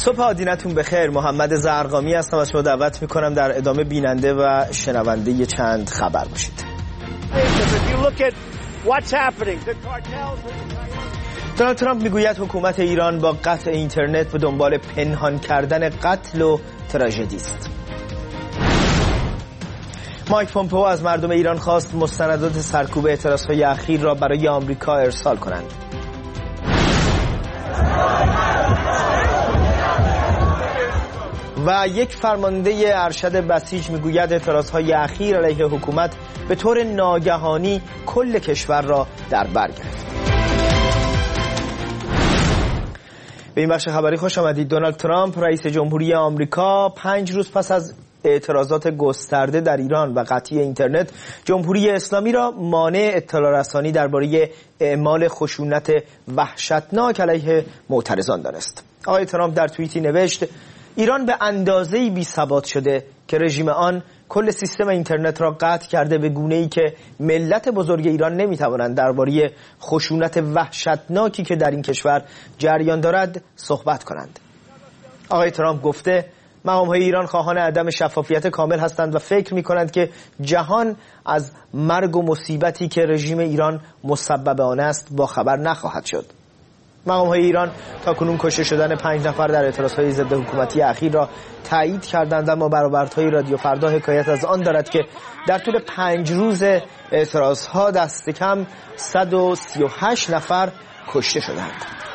صبح آدینتون بخیر. محمد زرقامی هستم. از شما دعوت میکنم در ادامه بیننده و شنونده چند خبر باشید. دونالد ترامپ میگوید حکومت ایران با قطع اینترنت به دنبال پنهان کردن قتل و تراژدی است. مایک پومپئو از مردم ایران خواست مستندات سرکوب اعتراضهای اخیر را برای آمریکا ارسال کنند. و یک فرمانده ارشد بسیج میگوید اعتراضهای اخیر علیه حکومت به طور ناگهانی کل کشور را در بر گرفت. به این بخش خبری خوش آمدید. دونالد ترامپ رئیس جمهوری آمریکا 5 روز پس از اعتراضات گسترده در ایران و قطعی اینترنت، جمهوری اسلامی را مانع اطلاع رسانی درباره اعمال خشونت وحشتناک علیه معترضان دانست. آقای ترامپ در توییتی نوشت: ایران به اندازه‌ای بی‌ثبات شده که رژیم آن کل سیستم اینترنت را قطع کرده، به گونه‌ای که ملت بزرگ ایران نمی‌توانند درباره خشونت وحشتناکی که در این کشور جریان دارد صحبت کنند. آقای ترامپ گفته مقام‌های ایران خواهان عدم شفافیت کامل هستند و فکر می‌کنند که جهان از مرگ و مصیبتی که رژیم ایران مسبب آن است با خبر نخواهد شد. مقام‌های ایران تاکنون کشته شدن 5 نفر در اعتراضهای ضد حکومتی اخیر را تایید کردند، اما برآوردهای رادیو فردا حکایت از آن دارد که در طول 5 روز اعتراضها دست کم 138 نفر کشته شدند.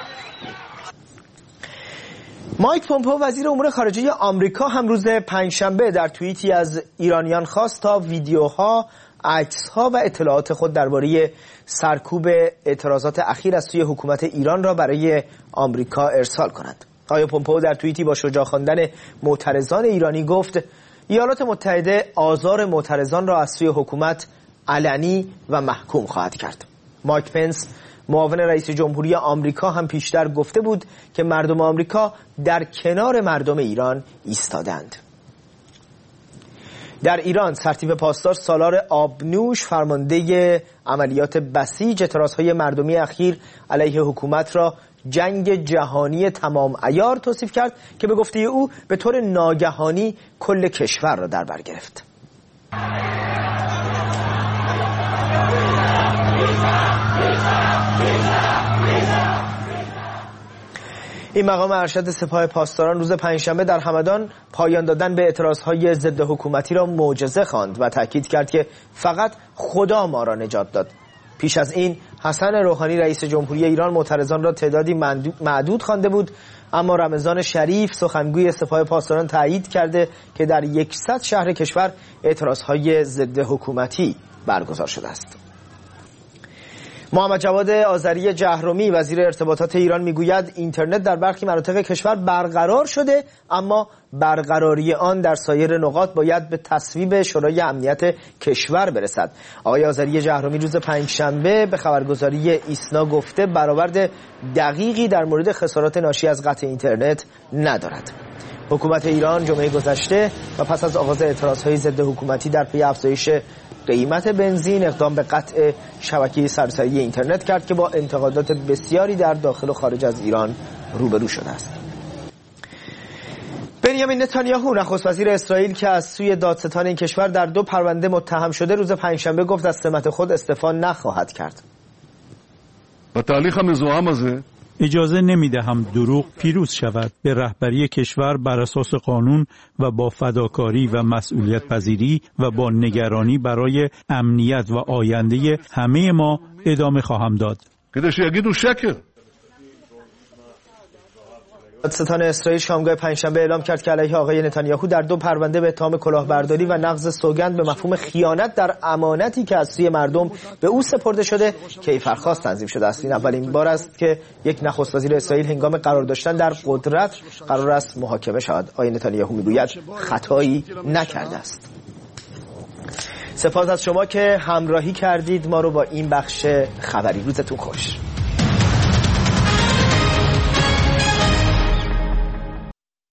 مایک پومپئو وزیر امور خارجه آمریکا هم روز پنجشنبه در توییتی از ایرانیان خواست تا ویدیوها، عکس‌ها و اطلاعات خود درباره سرکوب اعتراضات اخیر از سوی حکومت ایران را برای آمریکا ارسال کنند. آقای پومپئو در توییتی با شجاع خواندن معترضان ایرانی گفت ایالات متحده آزار معترضان را از سوی حکومت علنی و محکوم خواهد کرد. مایک پنس معاون رئیس جمهوری آمریکا هم پیشتر گفته بود که مردم آمریکا در کنار مردم ایران ایستادند. در ایران سرتیپ پاسدار سالار آبنوش فرمانده عملیات بسیج اعتراضهای مردمی اخیر علیه حکومت را جنگ جهانی تمام عیار توصیف کرد که به گفته او به طور ناگهانی کل کشور را در بر گرفت. این مقام ارشد سپاه پاسداران روز پنجشنبه در همدان پایان دادن به اعتراضهای ضد حکومتی را معجزه خواند و تاکید کرد که فقط خدا ما را نجات داد. پیش از این حسن روحانی رئیس جمهوری ایران معترضان را تعدادی معدود خوانده بود، اما رمضان شریف سخنگوی سپاه پاسداران تایید کرده که در 100 شهر کشور اعتراضهای ضد حکومتی برگزار شده است. محمد جواد آذری جهرومی وزیر ارتباطات ایران میگوید اینترنت در برخی مناطق کشور برقرار شده، اما برقراری آن در سایر نقاط باید به تصویب شورای امنیت کشور برسد. آقای آذری جهرومی روز پنجشنبه به خبرگزاری ایسنا گفته برآورد دقیقی در مورد خسارات ناشی از قطع اینترنت ندارد. حکومت ایران جمعه گذشته و پس از آغاز اعتراضهای ضد حکومتی در پی افزایش قیمت بنزین اقدام به قطع شبکه سراسری اینترنت کرد که با انتقادات بسیاری در داخل و خارج از ایران روبرو شده است. بنیامین نتانیاهو نخست وزیر اسرائیل که از سوی دادستان این کشور در 2 پرونده متهم شده روز پنجشنبه گفت از سمت خود استعفا نخواهد کرد. اجازه نمیدهم دروغ پیروز شود. به رهبری کشور بر اساس قانون و با فداکاری و مسئولیت پذیری و با نگرانی برای امنیت و آینده همه ما ادامه خواهم داد. دادستان اسرائیل شامگاه پنجشنبه اعلام کرد که علیه آقای نتانیاهو در 2 پرونده به اتهام کلاهبرداری و نقض سوگند به مفهوم خیانت در امانتی که از سوی مردم به او سپرده شده کیفرخواست تنظیم شده است. این اولین بار است که یک نخست وزیر اسرائیل هنگام قرار داشتن در قدرت قرار است محاکمه شود. آقای نتانیاهو میگوید خطایی نکرده است. سپاس از شما که همراهی کردید ما رو با این بخش خبری. روزتون خوش.